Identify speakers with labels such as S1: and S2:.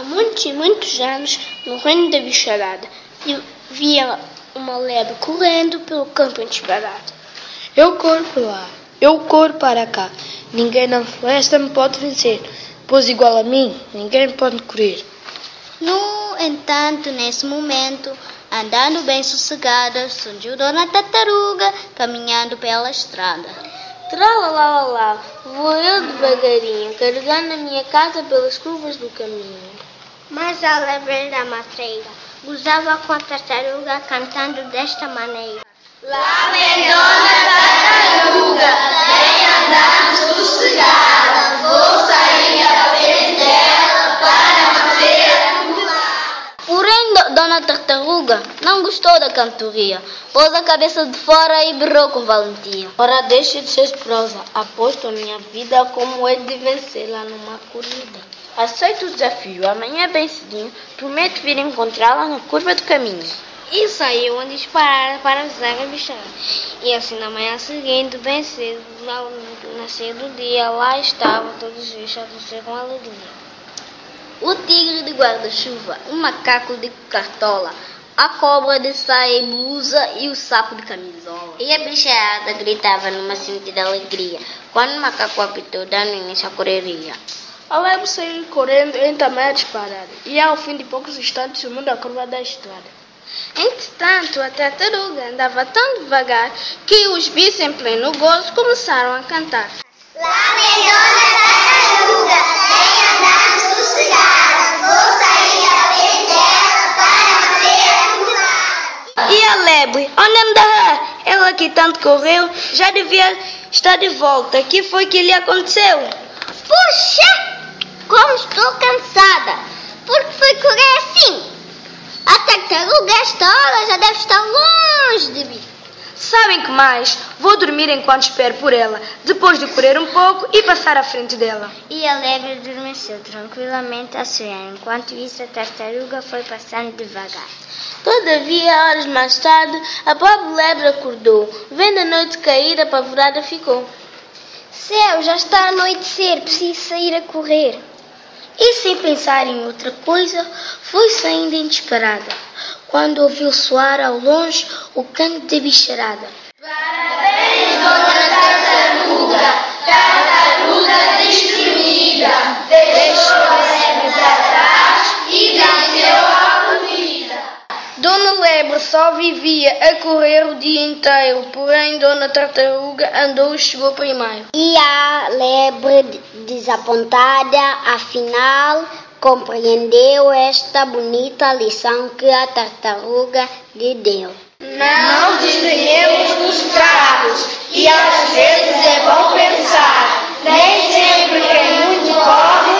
S1: muitos e muitos anos, no reino da bicharada, via uma lebre correndo pelo campo em disparado.
S2: Eu corro para lá, eu corro para cá, ninguém na floresta me pode vencer, pois igual a mim, ninguém pode correr.
S3: No entanto, nesse momento, andando bem sossegada, surgiu Dona Tartaruga, caminhando pela estrada.
S1: Tralalalá, vou eu devagarinho, carregando a minha casa pelas curvas do caminho.
S3: Mas a lebre da matreira gozava com a tartaruga, cantando desta maneira:
S4: Lá vem Dona Tartaruga, vem andando sossegada, vou sair à frente dela para fazer a curvada.
S3: Porém, Dona Tartaruga não gostou da cantoria, pôs a cabeça de fora e berrou com valentia:
S2: Ora, deixe de ser prosa, aposto a minha vida como é de vencê-la numa corrida.
S1: Aceito o desafio, amanhã bem cedinho, prometo vir encontrá-la na curva do caminho.
S3: E saiu a disparar para avisar a bicharada. E assim, na manhã seguinte, bem cedo, ao nascer do dia, lá estavam todos os bichos a torcer com alegria. O tigre de guarda-chuva, o macaco de cartola, a cobra de saia e blusa e o sapo de camisola. E a bicharada gritava numa cinta de alegria, quando o macaco apitou, dando início à correria.
S2: A lebre saiu correndo em tamanha disparada, e ao fim de poucos instantes sumiu da curva da estrada.
S3: Entretanto, a tartaruga andava tão devagar que os bichos, em pleno gozo, começaram a cantar:
S4: Lá vem Dona Tartaruga, vem andando sossegada, vou sair à frente dela para fazer a curvada.
S2: E a lebre, onde andará? Ela que tanto correu, já devia estar de volta. Que foi que lhe aconteceu?
S3: Puxa, como estou cansada! Por que foi correr assim? A tartaruga, esta hora, já deve estar longe de mim.
S2: Sabem que mais? Vou dormir enquanto espero por ela, depois de correr um pouco e passar à frente dela.
S3: E a lebre adormeceu tranquilamente a sonhar. Enquanto isso, a tartaruga foi passando devagar.
S1: Todavia, horas mais tarde, a pobre lebre acordou. Vendo a noite cair, apavorada ficou.
S3: Céu, já está a anoitecer, preciso sair a correr.
S2: E sem pensar em outra coisa, foi saindo em disparada, quando ouviu soar ao longe o canto da bicharada.
S4: Parabéns, Dona Tartaruga, tartaruga destemida, deixou a lebre para trás e venceu a corrida.
S2: Dona Lebre só vivia a correr o dia inteiro, porém Dona Tartaruga andou e chegou primeiro.
S3: E a lebre, desapontada, afinal, compreendeu esta bonita lição que a tartaruga lhe deu.
S4: Não desdenhemos dos fracos e às vezes é bom pensar, nem sempre quem muito corre